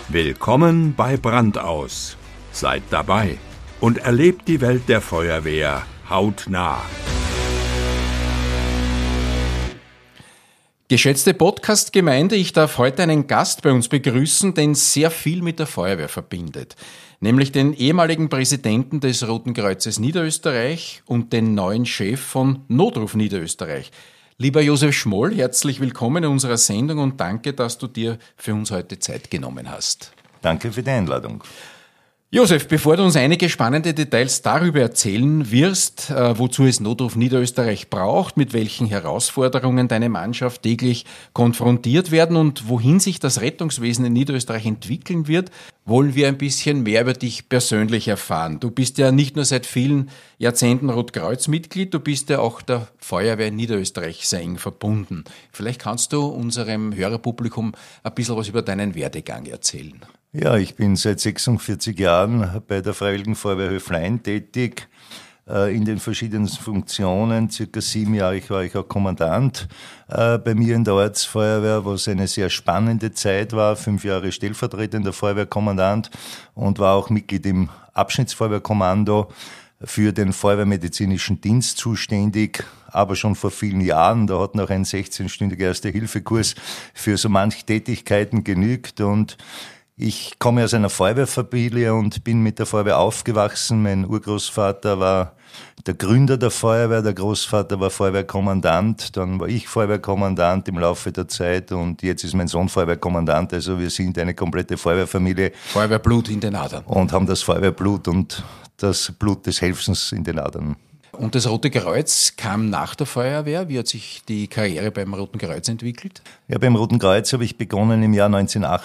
Willkommen bei Brandaus. Seid dabei und erlebt die Welt der Feuerwehr hautnah. Geschätzte Podcast-Gemeinde, ich darf heute einen Gast bei uns begrüßen, den sehr viel mit der Feuerwehr verbindet. Nämlich den ehemaligen Präsidenten des Roten Kreuzes Niederösterreich und den neuen Chef von Notruf Niederösterreich. Lieber Josef Schmoll, herzlich willkommen in unserer Sendung und danke, dass du dir für uns heute Zeit genommen hast. Danke für die Einladung. Josef, bevor du uns einige spannende Details darüber erzählen wirst, wozu es Notruf Niederösterreich braucht, mit welchen Herausforderungen deine Mannschaft täglich konfrontiert werden und wohin sich das Rettungswesen in Niederösterreich entwickeln wird, wollen wir ein bisschen mehr über dich persönlich erfahren. Du bist ja nicht nur seit vielen Jahrzehnten Rotkreuz-Mitglied, du bist ja auch der Feuerwehr in Niederösterreich sehr eng verbunden. Vielleicht kannst du unserem Hörerpublikum ein bisschen was über deinen Werdegang erzählen. Ja, ich bin seit 46 Jahren bei der Freiwilligen Feuerwehr Höflein tätig, in den verschiedenen Funktionen. Circa 7 Jahre war ich auch Kommandant bei mir in der Ortsfeuerwehr, was eine sehr spannende Zeit war. 5 Jahre stellvertretender Feuerwehrkommandant und war auch Mitglied im Abschnittsfeuerwehrkommando, für den Feuerwehrmedizinischen Dienst zuständig, aber schon vor vielen Jahren. Da hat noch ein 16-stündiger Erste-Hilfe-Kurs für so manche Tätigkeiten genügt und ich komme aus einer Feuerwehrfamilie und bin mit der Feuerwehr aufgewachsen. Mein Urgroßvater war der Gründer der Feuerwehr, der Großvater war Feuerwehrkommandant, dann war ich Feuerwehrkommandant im Laufe der Zeit und jetzt ist mein Sohn Feuerwehrkommandant. Also wir sind eine komplette Feuerwehrfamilie. Feuerwehrblut in den Adern. Und haben das Feuerwehrblut und das Blut des Helfens in den Adern. Und das Rote Kreuz kam nach der Feuerwehr. Wie hat sich die Karriere beim Roten Kreuz entwickelt? Ja, beim Roten Kreuz habe ich begonnen im Jahr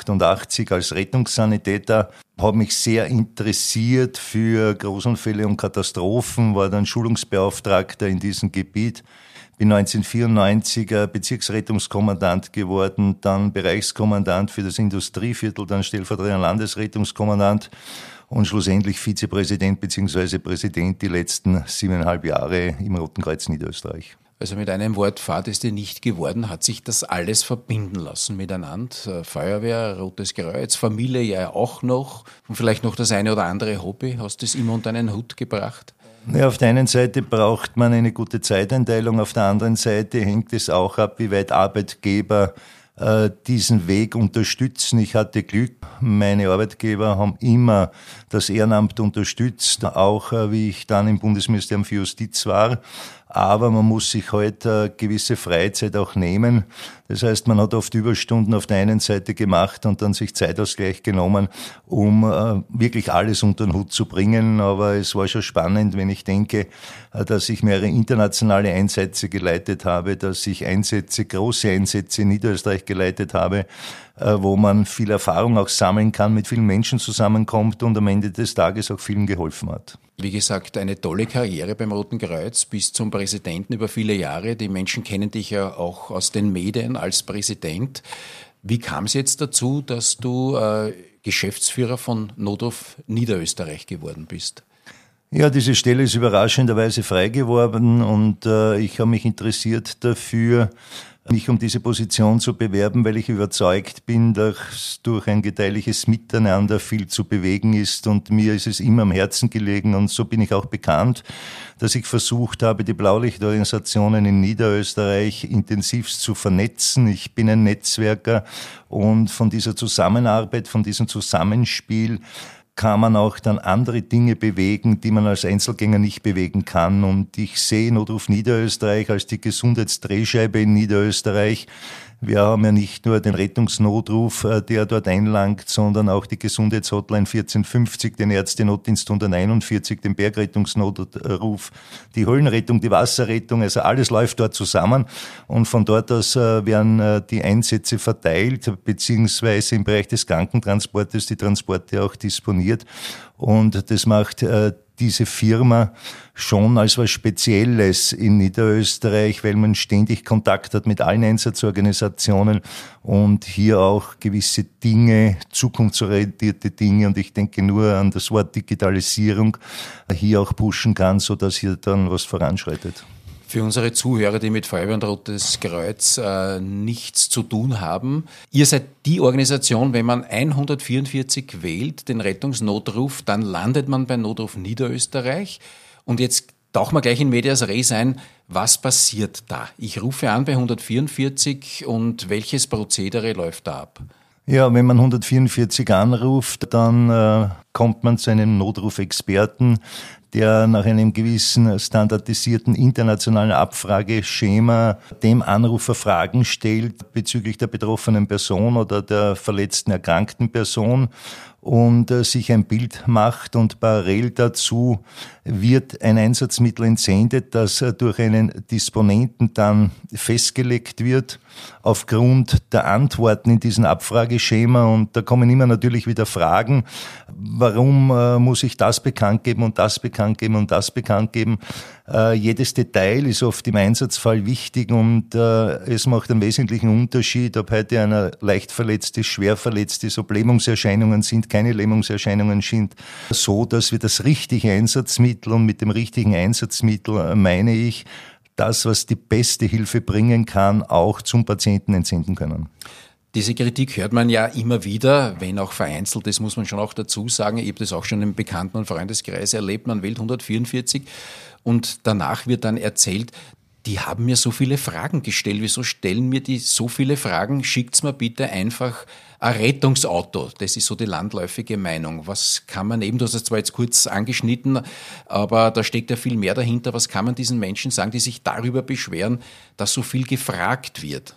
1988 als Rettungssanitäter, habe mich sehr interessiert für Großunfälle und Katastrophen, war dann Schulungsbeauftragter in diesem Gebiet. Bin 1994 Bezirksrettungskommandant geworden, dann Bereichskommandant für das Industrieviertel, dann stellvertretender Landesrettungskommandant und schlussendlich Vizepräsident bzw. Präsident die letzten 7,5 Jahre im Roten Kreuz Niederösterreich. Also mit einem Wort, Fahrt ist dir nicht geworden, hat sich das alles verbinden lassen miteinander? Feuerwehr, Rotes Kreuz, Familie ja auch noch und vielleicht noch das eine oder andere Hobby. Hast du es immer unter einen Hut gebracht? Ja, auf der einen Seite braucht man eine gute Zeiteinteilung, auf der anderen Seite hängt es auch ab, wie weit Arbeitgeber diesen Weg unterstützen. Ich hatte Glück, meine Arbeitgeber haben immer das Ehrenamt unterstützt, auch wie ich dann im Bundesministerium für Justiz war. Aber man muss sich heute gewisse Freizeit auch nehmen. Das heißt, man hat oft Überstunden auf der einen Seite gemacht und dann sich Zeitausgleich genommen, um wirklich alles unter den Hut zu bringen. Aber es war schon spannend, wenn ich denke, dass ich mehrere internationale Einsätze geleitet habe, dass ich große Einsätze in Niederösterreich geleitet habe, wo man viel Erfahrung auch sammeln kann, mit vielen Menschen zusammenkommt und am Ende des Tages auch vielen geholfen hat. Wie gesagt, eine tolle Karriere beim Roten Kreuz bis zum Präsidenten über viele Jahre. Die Menschen kennen dich ja auch aus den Medien als Präsident. Wie kam es jetzt dazu, dass du Geschäftsführer von Notruf Niederösterreich geworden bist? Ja, diese Stelle ist überraschenderweise frei geworden und ich habe mich interessiert dafür, mich um diese Position zu bewerben, weil ich überzeugt bin, dass durch ein gedeihliches Miteinander viel zu bewegen ist und mir ist es immer am Herzen gelegen und so bin ich auch bekannt, dass ich versucht habe, die Blaulichtorganisationen in Niederösterreich intensivst zu vernetzen. Ich bin ein Netzwerker und von dieser Zusammenarbeit, von diesem Zusammenspiel kann man auch dann andere Dinge bewegen, die man als Einzelgänger nicht bewegen kann. Und ich sehe Notruf Niederösterreich als die Gesundheitsdrehscheibe in Niederösterreich. Wir haben ja nicht nur den Rettungsnotruf, der dort einlangt, sondern auch die Gesundheitshotline 1450, den Ärzte-Notdienst 141, den Bergrettungsnotruf, die Höhlenrettung, die Wasserrettung, also alles läuft dort zusammen und von dort aus werden die Einsätze verteilt, beziehungsweise im Bereich des Krankentransportes die Transporte auch disponiert und das macht diese Firma schon als was Spezielles in Niederösterreich, weil man ständig Kontakt hat mit allen Einsatzorganisationen und hier auch gewisse Dinge, zukunftsorientierte Dinge und ich denke nur an das Wort Digitalisierung, hier auch pushen kann, sodass hier dann was voranschreitet. Für unsere Zuhörer, die mit Feuerwehr und Rotes Kreuz nichts zu tun haben, ihr seid die Organisation, wenn man 144 wählt, den Rettungsnotruf, dann landet man bei Notruf Niederösterreich. Und jetzt tauchen wir gleich in medias res ein. Was passiert da? Ich rufe an bei 144 und welches Prozedere läuft da ab? Ja, wenn man 144 anruft, dann kommt man zu einem Notrufexperten, der nach einem gewissen standardisierten internationalen Abfrageschema dem Anrufer Fragen stellt bezüglich der betroffenen Person oder der verletzten, erkrankten Person und sich ein Bild macht, und parallel dazu wird ein Einsatzmittel entsendet, das durch einen Disponenten dann festgelegt wird aufgrund der Antworten in diesem Abfrageschema. Und da kommen immer natürlich wieder Fragen, warum muss ich das bekannt geben und das bekannt geben und das bekannt geben. Jedes Detail ist oft im Einsatzfall wichtig, und es macht einen wesentlichen Unterschied, ob heute einer leicht verletzt ist, schwer verletzt ist, ob Lähmungserscheinungen sind, keine Lähmungserscheinungen sind, so dass wir das richtige Einsatzmittel, und mit dem richtigen Einsatzmittel meine ich das, was die beste Hilfe bringen kann, auch zum Patienten entsenden können. Diese Kritik hört man ja immer wieder, wenn auch vereinzelt, das muss man schon auch dazu sagen. Ich habe das auch schon im Bekannten- und Freundeskreis erlebt. Man wählt 144 und danach wird dann erzählt, die haben mir so viele Fragen gestellt. Wieso stellen mir die so viele Fragen? Schickt's mir bitte einfach ein Rettungsauto. Das ist so die landläufige Meinung. Was kann man eben, du hast es zwar jetzt kurz angeschnitten, aber da steckt ja viel mehr dahinter. Was kann man diesen Menschen sagen, die sich darüber beschweren, dass so viel gefragt wird?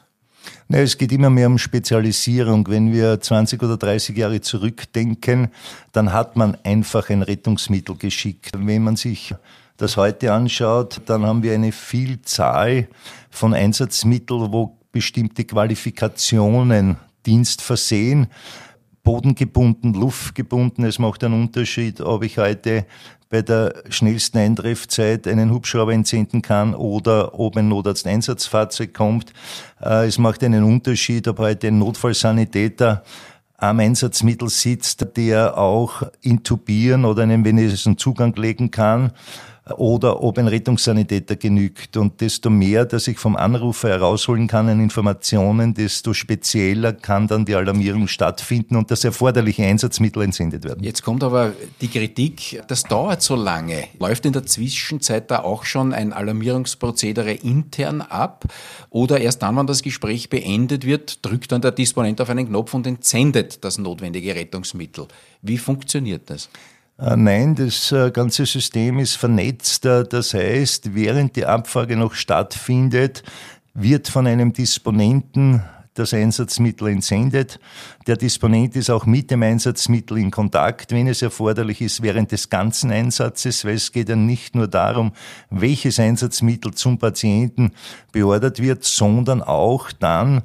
Es geht immer mehr um Spezialisierung. Wenn wir 20 oder 30 Jahre zurückdenken, dann hat man einfach ein Rettungsmittel geschickt. Wenn man sich das heute anschaut, dann haben wir eine Vielzahl von Einsatzmitteln, wo bestimmte Qualifikationen Dienst versehen, bodengebunden, luftgebunden. Es macht einen Unterschied, ob ich heute bei der schnellsten Eintreffzeit einen Hubschrauber entsenden kann oder ob ein Notarzt-Einsatzfahrzeug kommt. Es macht einen Unterschied, ob heute ein Notfallsanitäter am Einsatzmittel sitzt, der auch intubieren oder einen venösen Zugang legen kann, oder ob ein Rettungssanitäter genügt. Und desto mehr, dass ich vom Anrufer herausholen kann an Informationen, desto spezieller kann dann die Alarmierung stattfinden und das erforderliche Einsatzmittel entsendet werden. Jetzt kommt aber die Kritik, das dauert so lange. Läuft in der Zwischenzeit da auch schon ein Alarmierungsprozedere intern ab? Oder erst dann, wenn das Gespräch beendet wird, drückt dann der Disponent auf einen Knopf und entsendet das notwendige Rettungsmittel? Wie funktioniert das? Nein, das ganze System ist vernetzt. Das heißt, während die Abfrage noch stattfindet, wird von einem Disponenten das Einsatzmittel entsendet. Der Disponent ist auch mit dem Einsatzmittel in Kontakt, wenn es erforderlich ist, während des ganzen Einsatzes, weil es geht ja nicht nur darum, welches Einsatzmittel zum Patienten beordert wird, sondern auch dann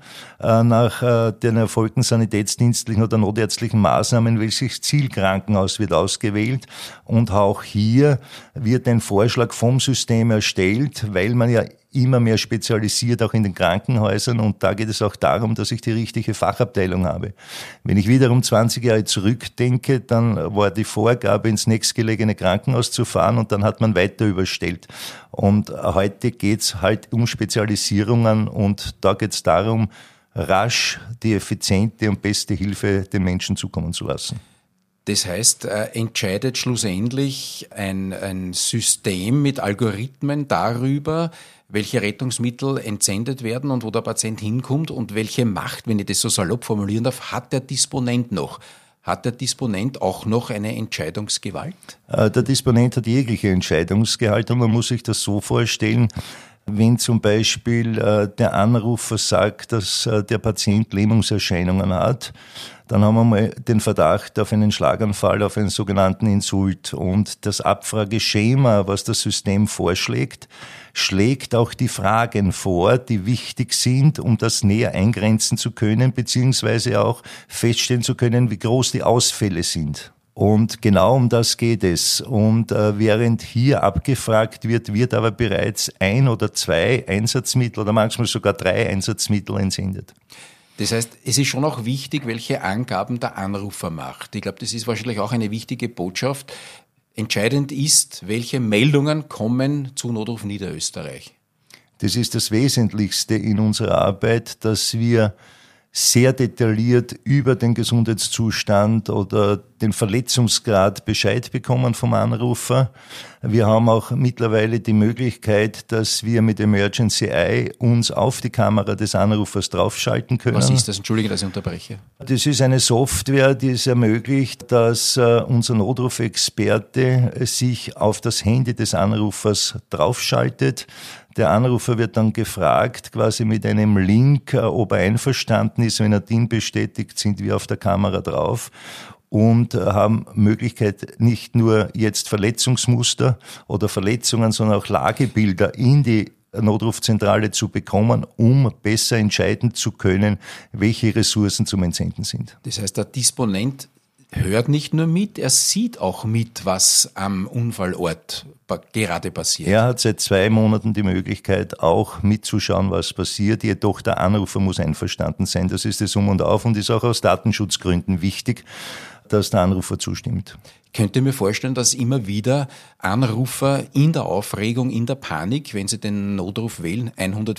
nach den erfolgten sanitätsdienstlichen oder notärztlichen Maßnahmen, welches Zielkrankenhaus wird ausgewählt. Und auch hier wird ein Vorschlag vom System erstellt, weil man ja immer mehr spezialisiert, auch in den Krankenhäusern. Und da geht es auch darum, dass ich die richtige Fachabteilung habe. Wenn ich wiederum 20 Jahre zurückdenke, dann war die Vorgabe, ins nächstgelegene Krankenhaus zu fahren, und dann hat man weiter überstellt. Und heute geht's halt um Spezialisierungen, und da geht's darum, rasch die effiziente und beste Hilfe den Menschen zukommen zu lassen. Das heißt, entscheidet schlussendlich ein System mit Algorithmen darüber, welche Rettungsmittel entsendet werden und wo der Patient hinkommt, und welche Macht, wenn ich das so salopp formulieren darf, hat der Disponent noch? Hat der Disponent auch noch eine Entscheidungsgewalt? Der Disponent hat jegliche Entscheidungsgewalt, und man muss sich das so vorstellen, wenn zum Beispiel der Anrufer sagt, dass der Patient Lähmungserscheinungen hat, dann haben wir mal den Verdacht auf einen Schlaganfall, auf einen sogenannten Insult. Und das Abfrageschema, was das System vorschlägt, schlägt auch die Fragen vor, die wichtig sind, um das näher eingrenzen zu können, beziehungsweise auch feststellen zu können, wie groß die Ausfälle sind. Und genau um das geht es. Und während hier abgefragt wird, wird aber bereits 1 oder 2 Einsatzmittel oder manchmal sogar 3 Einsatzmittel entsendet. Das heißt, es ist schon auch wichtig, welche Angaben der Anrufer macht. Ich glaube, das ist wahrscheinlich auch eine wichtige Botschaft. Entscheidend ist, welche Meldungen kommen zu Notruf Niederösterreich. Das ist das Wesentlichste in unserer Arbeit, dass wir sehr detailliert über den Gesundheitszustand oder den Verletzungsgrad Bescheid bekommen vom Anrufer. Wir haben auch mittlerweile die Möglichkeit, dass wir mit Emergency Eye uns auf die Kamera des Anrufers draufschalten können. Was ist das? Entschuldige, dass ich unterbreche. Das ist eine Software, die es ermöglicht, dass unser Notrufexperte sich auf das Handy des Anrufers draufschaltet. Der Anrufer wird dann gefragt, quasi mit einem Link, ob er einverstanden ist. Wenn er den bestätigt, sind wir auf der Kamera drauf und haben Möglichkeit, nicht nur jetzt Verletzungsmuster oder Verletzungen, sondern auch Lagebilder in die Notrufzentrale zu bekommen, um besser entscheiden zu können, welche Ressourcen zum Entsenden sind. Das heißt, der Disponent hört nicht nur mit, er sieht auch mit, was am Unfallort gerade passiert. Er hat seit 2 Monaten die Möglichkeit, auch mitzuschauen, was passiert. Jedoch der Anrufer muss einverstanden sein. Das ist das Um und Auf und ist auch aus Datenschutzgründen wichtig, dass der Anrufer zustimmt. Ich könnte mir vorstellen, dass immer wieder Anrufer in der Aufregung, in der Panik, wenn sie den Notruf wählen,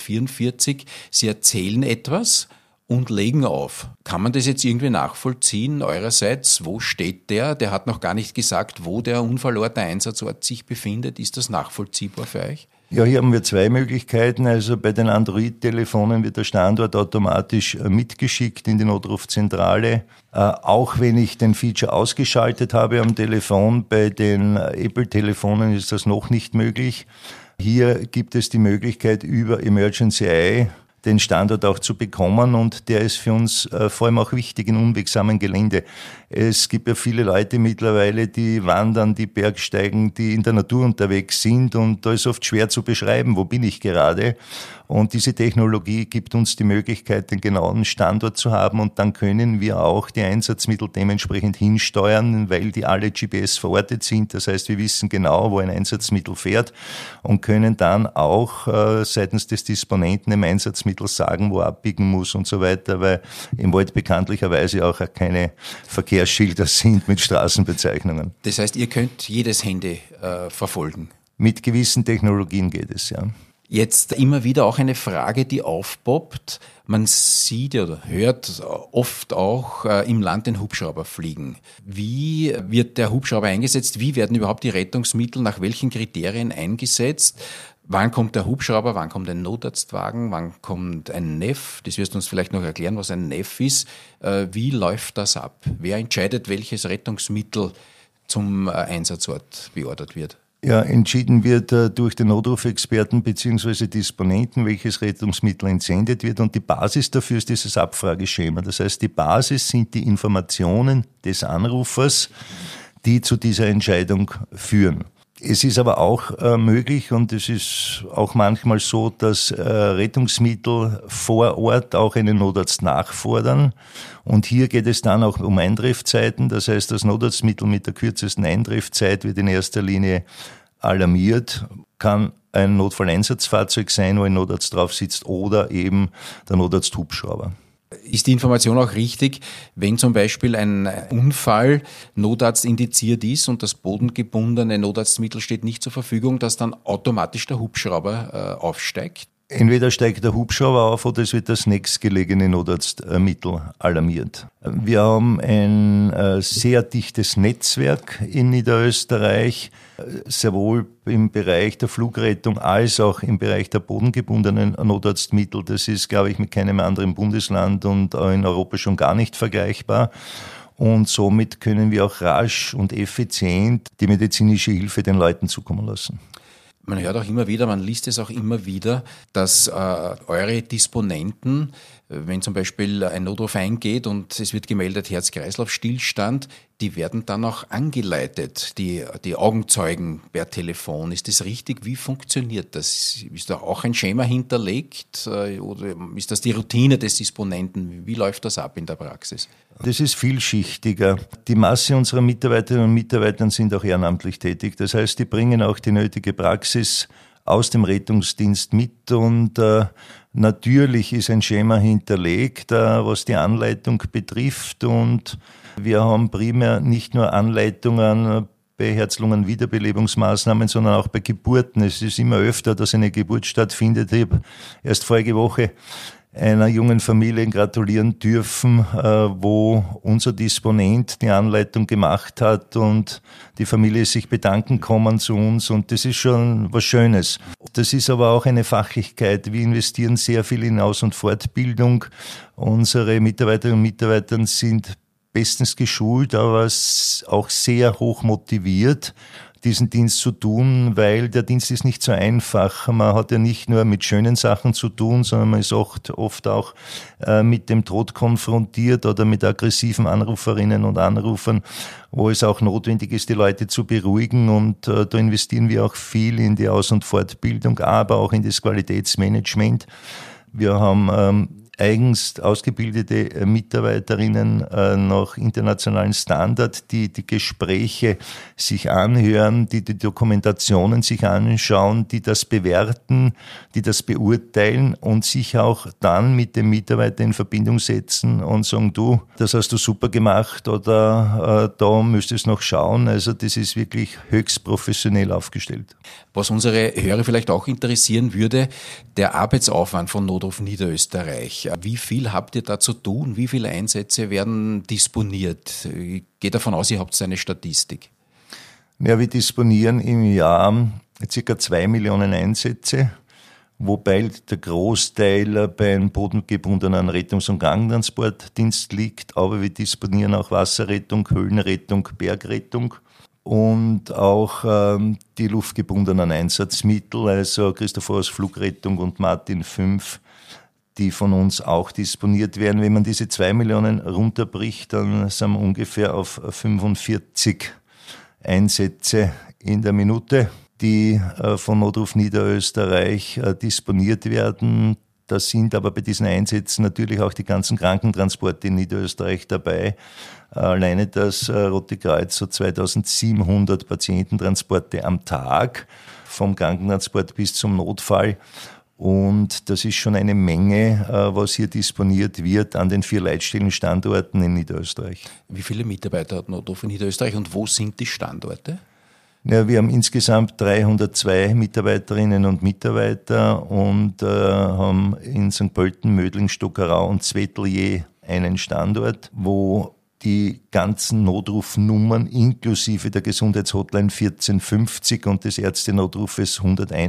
144, sie erzählen etwas und legen auf. Kann man das jetzt irgendwie nachvollziehen eurerseits? Wo steht der? Der hat noch gar nicht gesagt, wo der Unfallort, der Einsatzort sich befindet. Ist das nachvollziehbar für euch? Ja, hier haben wir 2 Möglichkeiten. Also bei den Android-Telefonen wird der Standort automatisch mitgeschickt in die Notrufzentrale. Auch wenn ich den Feature ausgeschaltet habe am Telefon, bei den Apple-Telefonen ist das noch nicht möglich. Hier gibt es die Möglichkeit, über Emergency Eye den Standort auch zu bekommen und der ist für uns vor allem auch wichtig in unwegsamen Gelände. Es gibt ja viele Leute mittlerweile, die wandern, die Bergsteigen, die in der Natur unterwegs sind und da ist oft schwer zu beschreiben, wo bin ich gerade. Und diese Technologie gibt uns die Möglichkeit, den genauen Standort zu haben und dann können wir auch die Einsatzmittel dementsprechend hinsteuern, weil die alle GPS verortet sind. Das heißt, wir wissen genau, wo ein Einsatzmittel fährt und können dann auch seitens des Disponenten dem Einsatzmittel sagen, wo er abbiegen muss und so weiter, weil im Wald bekanntlicherweise auch keine Verkehrsschilder sind mit Straßenbezeichnungen. Das heißt, ihr könnt jedes Handy verfolgen? Mit gewissen Technologien geht es, ja. Jetzt immer wieder auch eine Frage, die aufpoppt. Man sieht oder hört oft auch im Land den Hubschrauber fliegen. Wie wird der Hubschrauber eingesetzt? Wie werden überhaupt die Rettungsmittel, nach welchen Kriterien eingesetzt? Wann kommt der Hubschrauber? Wann kommt ein Notarztwagen? Wann kommt ein NEF? Das wirst du uns vielleicht noch erklären, was ein NEF ist. Wie läuft das ab? Wer entscheidet, welches Rettungsmittel zum Einsatzort beordert wird? Ja, entschieden wird durch den Notrufexperten bzw. Disponenten, welches Rettungsmittel entsendet wird. Und die Basis dafür ist dieses Abfrageschema. Das heißt, die Basis sind die Informationen des Anrufers, die zu dieser Entscheidung führen. Es ist aber auch möglich und es ist auch manchmal so, dass Rettungsmittel vor Ort auch einen Notarzt nachfordern. Und hier geht es dann auch um Eintreffzeiten. Das heißt, das Notarztmittel mit der kürzesten Eintreffzeit wird in erster Linie alarmiert, kann ein Notfalleinsatzfahrzeug sein, wo ein Notarzt drauf sitzt oder eben der Notarzthubschrauber. Ist die Information auch richtig, wenn zum Beispiel ein Unfall Notarzt indiziert ist und das bodengebundene Notarztmittel steht nicht zur Verfügung, dass dann automatisch der Hubschrauber aufsteigt? Entweder steigt der Hubschrauber auf oder es wird das nächstgelegene Notarztmittel alarmiert. Wir haben ein sehr dichtes Netzwerk in Niederösterreich, sowohl im Bereich der Flugrettung als auch im Bereich der bodengebundenen Notarztmittel. Das ist, glaube ich, mit keinem anderen Bundesland und in Europa schon gar nicht vergleichbar. Und somit können wir auch rasch und effizient die medizinische Hilfe den Leuten zukommen lassen. Man hört auch immer wieder, man liest es auch immer wieder, dass eure Disponenten, wenn zum Beispiel ein Notruf eingeht und es wird gemeldet Herz-Kreislauf-Stillstand, die werden dann auch angeleitet, die Augenzeugen per Telefon. Ist das richtig? Wie funktioniert das? Ist da auch ein Schema hinterlegt oder ist das die Routine des Disponenten? Wie läuft das ab in der Praxis? Das ist vielschichtiger. Die Masse unserer Mitarbeiterinnen und Mitarbeiter sind auch ehrenamtlich tätig. Das heißt, die bringen auch die nötige Praxis aus dem Rettungsdienst mit und natürlich ist ein Schema hinterlegt, was die Anleitung betrifft und wir haben primär nicht nur Anleitungen bei Herz-Lungen-Wiederbelebungsmaßnahmen, sondern auch bei Geburten. Es ist immer öfter, dass eine Geburt stattfindet. Ich habe erst vorige Woche einer jungen Familie gratulieren dürfen, wo unser Disponent die Anleitung gemacht hat und die Familie ist sich bedanken kommen zu uns und das ist schon was Schönes. Das ist aber auch eine Fachlichkeit. Wir investieren sehr viel in Aus- und Fortbildung. Unsere Mitarbeiterinnen und Mitarbeiter sind bestens geschult, aber auch sehr hoch motiviert, diesen Dienst zu tun, weil der Dienst ist nicht so einfach. Man hat ja nicht nur mit schönen Sachen zu tun, sondern man ist oft auch mit dem Tod konfrontiert oder mit aggressiven Anruferinnen und Anrufern, wo es auch notwendig ist, die Leute zu beruhigen. Und da investieren wir auch viel in die Aus- und Fortbildung, aber auch in das Qualitätsmanagement. Wir haben eigens ausgebildete Mitarbeiterinnen nach internationalen Standard, die die Gespräche sich anhören, die die Dokumentationen sich anschauen, die das bewerten, die das beurteilen und sich auch dann mit dem Mitarbeiter in Verbindung setzen und sagen, du, das hast du super gemacht oder da müsstest du noch schauen. Also das ist wirklich höchst professionell aufgestellt. Was unsere Hörer vielleicht auch interessieren würde, der Arbeitsaufwand von Notruf Niederösterreich. Wie viel habt ihr da zu tun? Wie viele Einsätze werden disponiert? Ich gehe davon aus, ihr habt eine Statistik. Ja, wir disponieren im Jahr ca. 2 Millionen Einsätze, wobei der Großteil beim bodengebundenen Rettungs- und Krankentransportdienst liegt, aber wir disponieren auch Wasserrettung, Höhlenrettung, Bergrettung. Und auch die luftgebundenen Einsatzmittel, also Christophorus Flugrettung und Martin 5, die von uns auch disponiert werden. Wenn man diese 2 Millionen runterbricht, dann sind wir ungefähr auf 45 Einsätze in der Minute, die von Notruf Niederösterreich disponiert werden. Da sind aber bei diesen Einsätzen natürlich auch die ganzen Krankentransporte in Niederösterreich dabei. Alleine das Rote Kreuz hat 2700 Patiententransporte am Tag, vom Krankentransport bis zum Notfall. Und das ist schon eine Menge, was hier disponiert wird an den 4 Leitstellenstandorten in Niederösterreich. Wie viele Mitarbeiter hat Notruf Niederösterreich und wo sind die Standorte? Ja, wir haben insgesamt 302 Mitarbeiterinnen und Mitarbeiter und haben in St. Pölten, Mödling, Stockerau und Zwettl je einen Standort, wo die ganzen Notrufnummern inklusive der Gesundheitshotline 1450 und des Ärztenotrufes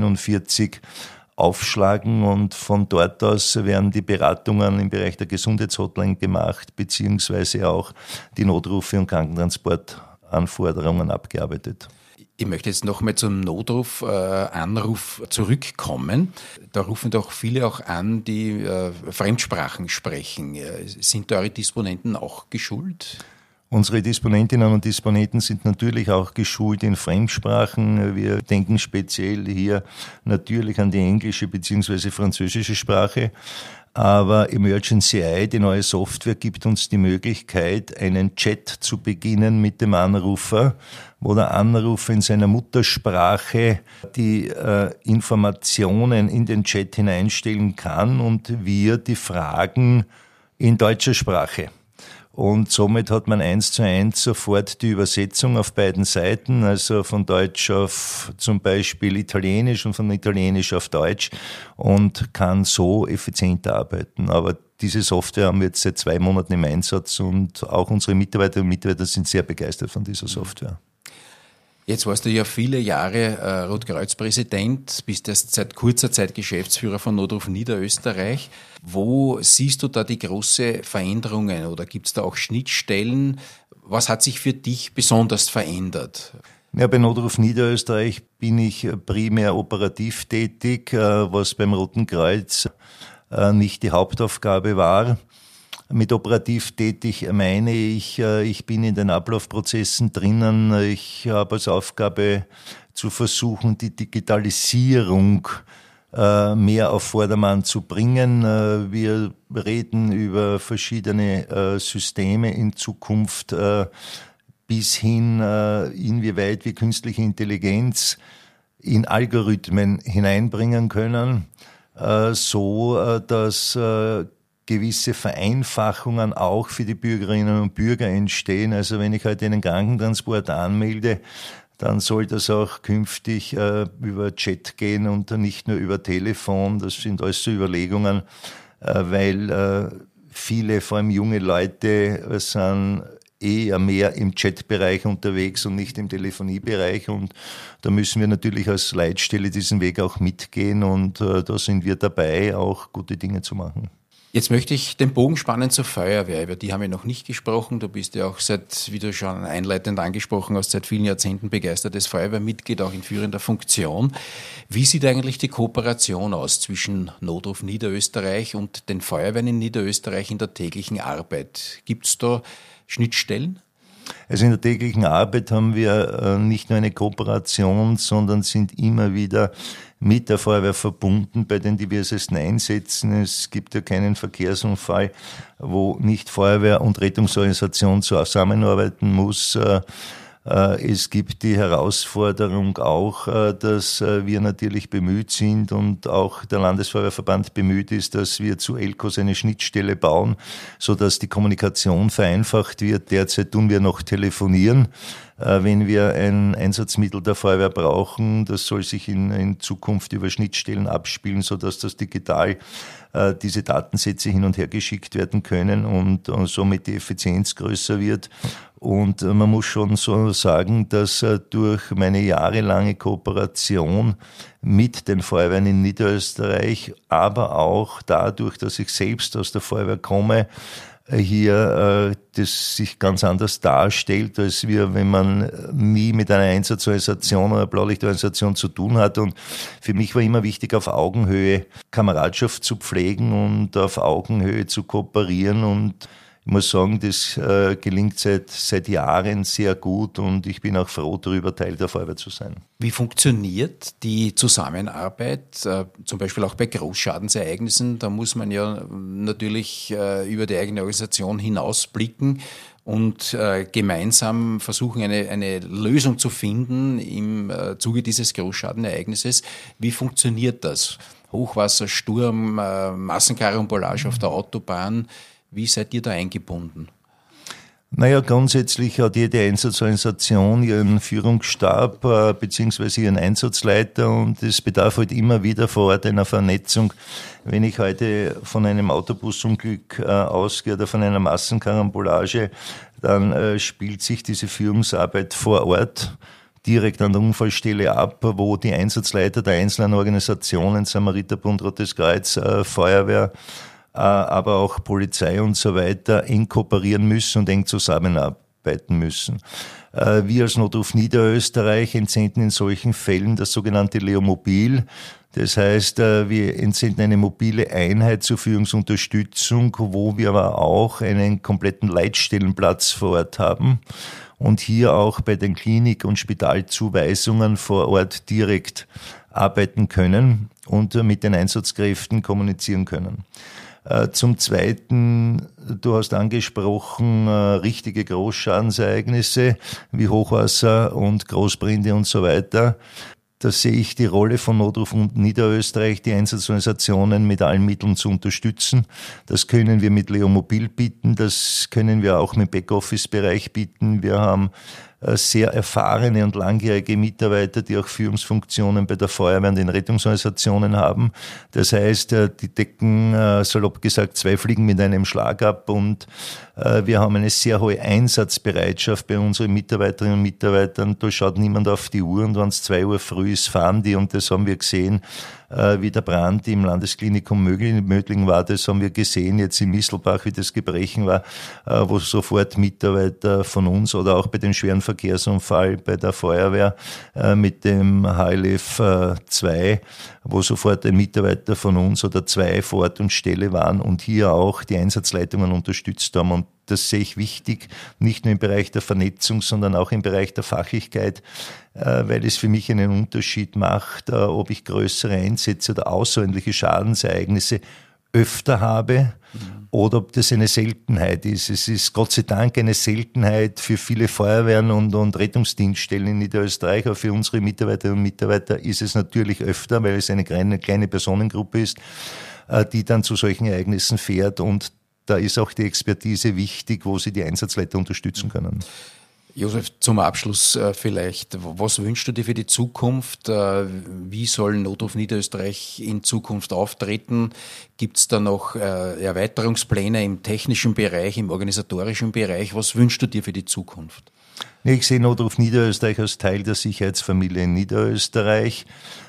141 aufschlagen und von dort aus werden die Beratungen im Bereich der Gesundheitshotline gemacht, beziehungsweise auch die Notrufe und Krankentransportanforderungen abgearbeitet. Ich möchte jetzt nochmal zum Notruf-Anruf zurückkommen. Da rufen doch viele auch an, die Fremdsprachen sprechen. Sind eure Disponenten auch geschult? Unsere Disponentinnen und Disponenten sind natürlich auch geschult in Fremdsprachen. Wir denken speziell hier natürlich an die englische bzw. französische Sprache. Aber Emergency Eye, die neue Software, gibt uns die Möglichkeit, einen Chat zu beginnen mit dem Anrufer, wo der Anrufer in seiner Muttersprache die Informationen in den Chat hineinstellen kann und wir die Fragen in deutscher Sprache. Und somit hat man 1:1 sofort die Übersetzung auf beiden Seiten, also von Deutsch auf zum Beispiel Italienisch und von Italienisch auf Deutsch und kann so effizienter arbeiten. Aber diese Software haben wir jetzt seit 2 Monaten im Einsatz und auch unsere Mitarbeiterinnen und Mitarbeiter sind sehr begeistert von dieser Software. Jetzt warst du ja viele Jahre Rotkreuz-Präsident, bist erst seit kurzer Zeit Geschäftsführer von Notruf Niederösterreich. Wo siehst du da die großen Veränderungen oder gibt es da auch Schnittstellen? Was hat sich für dich besonders verändert? Ja, bei Notruf Niederösterreich bin ich primär operativ tätig, was beim Roten Kreuz nicht die Hauptaufgabe war. Mit operativ tätig meine ich, ich bin in den Ablaufprozessen drinnen. Ich habe als Aufgabe zu versuchen, die Digitalisierung mehr auf Vordermann zu bringen. Wir reden über verschiedene Systeme in Zukunft bis hin, inwieweit wir künstliche Intelligenz in Algorithmen hineinbringen können, so dass gewisse Vereinfachungen auch für die Bürgerinnen und Bürger entstehen. Also wenn ich heute einen Krankentransport anmelde, dann soll das auch künftig über Chat gehen und nicht nur über Telefon. Das sind alles so Überlegungen, weil viele, vor allem junge Leute, sind eher mehr im Chatbereich unterwegs und nicht im Telefoniebereich. Und da müssen wir natürlich als Leitstelle diesen Weg auch mitgehen und da sind wir dabei, auch gute Dinge zu machen. Jetzt möchte ich den Bogen spannen zur Feuerwehr. Über die haben wir noch nicht gesprochen. Du bist ja auch wie du schon einleitend angesprochen hast, seit vielen Jahrzehnten begeistertes Feuerwehrmitglied, auch in führender Funktion. Wie sieht eigentlich die Kooperation aus zwischen Notruf Niederösterreich und den Feuerwehren in Niederösterreich in der täglichen Arbeit? Gibt es da Schnittstellen? Also in der täglichen Arbeit haben wir nicht nur eine Kooperation, sondern sind immer wieder mit der Feuerwehr verbunden bei den diversesten Einsätzen. Es gibt ja keinen Verkehrsunfall, wo nicht Feuerwehr und Rettungsorganisation zusammenarbeiten muss. Es gibt die Herausforderung auch, dass wir natürlich bemüht sind und auch der Landesfeuerwehrverband bemüht ist, dass wir zu ELCOS eine Schnittstelle bauen, sodass die Kommunikation vereinfacht wird. Derzeit tun wir noch telefonieren. Wenn wir ein Einsatzmittel der Feuerwehr brauchen, das soll sich in Zukunft über Schnittstellen abspielen, sodass das digital diese Datensätze hin und her geschickt werden können und somit die Effizienz größer wird. Und man muss schon so sagen, dass durch meine jahrelange Kooperation mit den Feuerwehren in Niederösterreich, aber auch dadurch, dass ich selbst aus der Feuerwehr komme, hier das sich ganz anders darstellt, als wenn man nie mit einer Einsatzorganisation oder Blaulichtorganisation zu tun hat. Und für mich war immer wichtig, auf Augenhöhe Kameradschaft zu pflegen und auf Augenhöhe zu kooperieren. Und ich muss sagen, das gelingt seit Jahren sehr gut und ich bin auch froh darüber, Teil der Feuerwehr zu sein. Wie funktioniert die Zusammenarbeit, zum Beispiel auch bei Großschadensereignissen? Da muss man ja natürlich über die eigene Organisation hinausblicken und gemeinsam versuchen, eine Lösung zu finden im Zuge dieses Großschadenereignisses. Wie funktioniert das? Hochwasser, Sturm, Massenkarambolage auf der Autobahn. Wie seid ihr da eingebunden? Naja, grundsätzlich hat jede Einsatzorganisation ihren Führungsstab beziehungsweise ihren Einsatzleiter und es bedarf halt immer wieder vor Ort einer Vernetzung. Wenn ich heute von einem Autobusunglück ausgehe oder von einer Massenkarambolage, dann spielt sich diese Führungsarbeit vor Ort direkt an der Unfallstelle ab, wo die Einsatzleiter der einzelnen Organisationen, Samariterbund, Rotes Kreuz, Feuerwehr, aber auch Polizei und so weiter eng kooperieren müssen und eng zusammenarbeiten müssen. Wir als Notruf Niederösterreich entsenden in solchen Fällen das sogenannte Leomobil. Das heißt, wir entsenden eine mobile Einheit zur Führungsunterstützung, wo wir aber auch einen kompletten Leitstellenplatz vor Ort haben und hier auch bei den Klinik- und Spitalzuweisungen vor Ort direkt arbeiten können und mit den Einsatzkräften kommunizieren können. Zum Zweiten, du hast angesprochen, richtige Großschadensereignisse wie Hochwasser und Großbrände und so weiter. Da sehe ich die Rolle von Notruf Niederösterreich, die Einsatzorganisationen mit allen Mitteln zu unterstützen. Das können wir mit Leomobil bieten, das können wir auch mit Backoffice-Bereich bieten. Wir haben sehr erfahrene und langjährige Mitarbeiter, die auch Führungsfunktionen bei der Feuerwehr und den Rettungsorganisationen haben. Das heißt, die decken, salopp gesagt, 2 Fliegen mit einem Schlag ab und wir haben eine sehr hohe Einsatzbereitschaft bei unseren Mitarbeiterinnen und Mitarbeitern. Da schaut niemand auf die Uhr und wenn es 2 Uhr früh ist, fahren die und das haben wir gesehen, wie der Brand im Landesklinikum Mödling war. Das haben wir gesehen jetzt in Misselbach, wie das Gebrechen war, wo sofort Mitarbeiter von uns oder auch bei dem schweren Verkehrsunfall bei der Feuerwehr mit dem HLF 2, wo sofort ein Mitarbeiter von uns oder 2 vor Ort und Stelle waren und hier auch die Einsatzleitungen unterstützt haben. Und das sehe ich wichtig, nicht nur im Bereich der Vernetzung, sondern auch im Bereich der Fachlichkeit, weil es für mich einen Unterschied macht, ob ich größere Einsätze oder außerordentliche Schadensereignisse öfter habe oder ob das eine Seltenheit ist. Es ist Gott sei Dank eine Seltenheit für viele Feuerwehren und Rettungsdienststellen in Niederösterreich, aber für unsere Mitarbeiterinnen und Mitarbeiter ist es natürlich öfter, weil es eine kleine Personengruppe ist. die dann zu solchen Ereignissen fährt. Und da ist auch die Expertise wichtig, wo sie die Einsatzleiter unterstützen können. Josef, zum Abschluss vielleicht, was wünschst du dir für die Zukunft? Wie soll Notruf Niederösterreich in Zukunft auftreten? Gibt es da noch Erweiterungspläne im technischen Bereich, im organisatorischen Bereich? Was wünschst du dir für die Zukunft? Ich sehe Notruf Niederösterreich als Teil der Sicherheitsfamilie in Niederösterreich.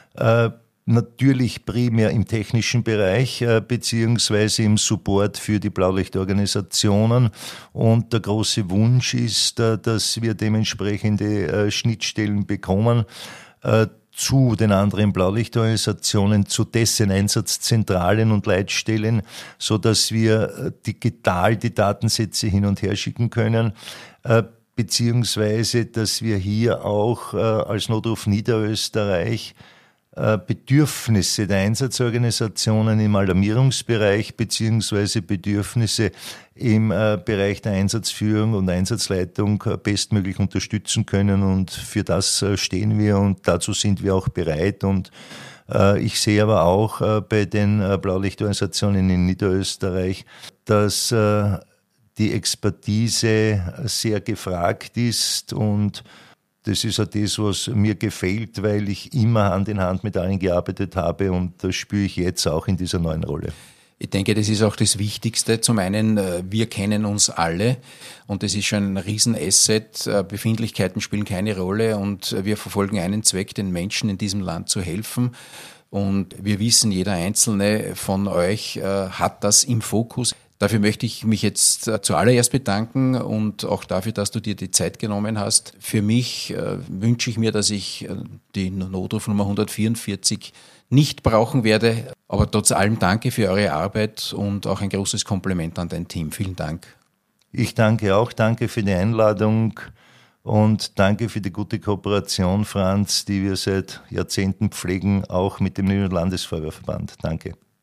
Natürlich primär im technischen Bereich beziehungsweise im Support für die Blaulichtorganisationen. Und der große Wunsch ist, dass wir dementsprechende Schnittstellen bekommen zu den anderen Blaulichtorganisationen, zu dessen Einsatzzentralen und Leitstellen, so dass wir digital die Datensätze hin und her schicken können, beziehungsweise dass wir hier auch als Notruf Niederösterreich Bedürfnisse der Einsatzorganisationen im Alarmierungsbereich beziehungsweise Bedürfnisse im Bereich der Einsatzführung und Einsatzleitung bestmöglich unterstützen können, und für das stehen wir und dazu sind wir auch bereit. Und ich sehe aber auch bei den Blaulichtorganisationen in Niederösterreich, dass die Expertise sehr gefragt ist, und das ist auch das, was mir gefällt, weil ich immer Hand in Hand mit allen gearbeitet habe, und das spüre ich jetzt auch in dieser neuen Rolle. Ich denke, das ist auch das Wichtigste. Zum einen, wir kennen uns alle und das ist schon ein Riesenasset. Befindlichkeiten spielen keine Rolle und wir verfolgen einen Zweck, den Menschen in diesem Land zu helfen. Und wir wissen, jeder Einzelne von euch hat das im Fokus. Dafür möchte ich mich jetzt zuallererst bedanken und auch dafür, dass du dir die Zeit genommen hast. Für mich wünsche ich mir, dass ich die Notrufnummer 144 nicht brauchen werde. Aber trotz allem danke für eure Arbeit und auch ein großes Kompliment an dein Team. Vielen Dank. Ich danke auch, danke für die Einladung und danke für die gute Kooperation, Franz, die wir seit Jahrzehnten pflegen, auch mit dem Landesfeuerwehrverband. Danke.